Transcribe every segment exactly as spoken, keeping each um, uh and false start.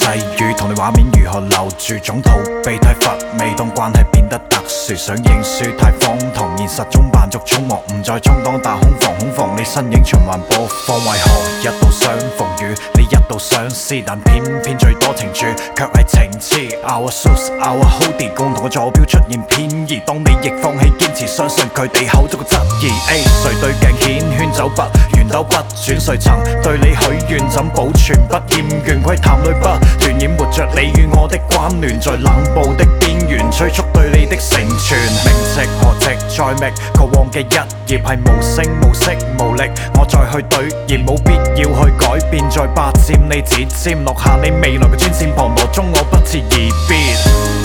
際遇，同你畫面如何留住，總逃避太乏味，當關係變得特殊，想認輸太荒唐，現實中扮作匆忙，唔再充當大空防，恐防你身影循環播放，為何一到相逢與你一度相思，但偏偏最多情處卻係情痴。Our source, our hoodie， 共同嘅坐標出現偏移，當你亦放棄堅持，相信佢哋口中嘅質疑。A 誰對鏡繾圈走不圓兜不轉，誰曾對你許願怎保存不厭倦？窺探裏不斷掩沒着你與我的關聯，在冷暴的邊緣催促對你的成全。名籍何直再覓過往嘅一頁係無聲無息無力，我再去對而冇必要去改變，再霸佔你指尖，落下你未來嘅專線，旁羅中我不辭而別。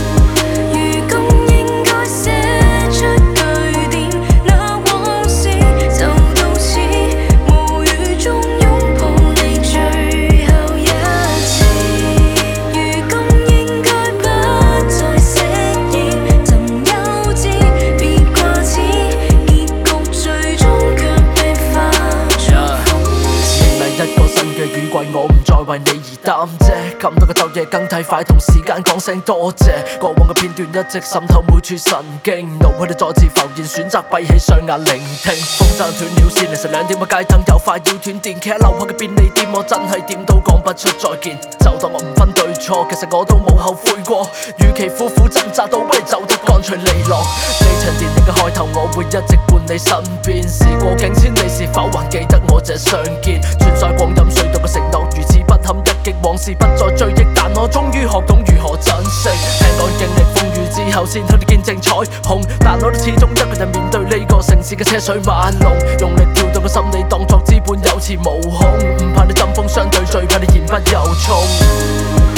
我唔再為你而擔遮，咁多個晝夜更替，快同時間講聲多謝。過往嘅片段一直滲透每處神經，腦海裏再次浮現，選擇閉起雙眼聆聽。風箏斷了線，凌晨兩點嘅街燈又快要斷電，企喺樓下嘅便利店，我真係點都講不出再見。就當我唔分對錯，其實我都冇後悔過。與其苦苦掙扎，倒不如走得乾脆利落。呢場電影嘅開頭，我會一直伴你身邊。時過境遷，你是否還記得我這相見？穿梭光陰隧道嘅承諾如此不堪一擊，往事不再追憶，但我終於學懂如何珍惜。聽講經歷風雨之後，先可以見證彩虹，但我都始終一個人面對呢個城市嘅車水馬龍，用力跳到個心理當作資本有恃無恐，唔怕你針鋒相對，最怕你言不由衷。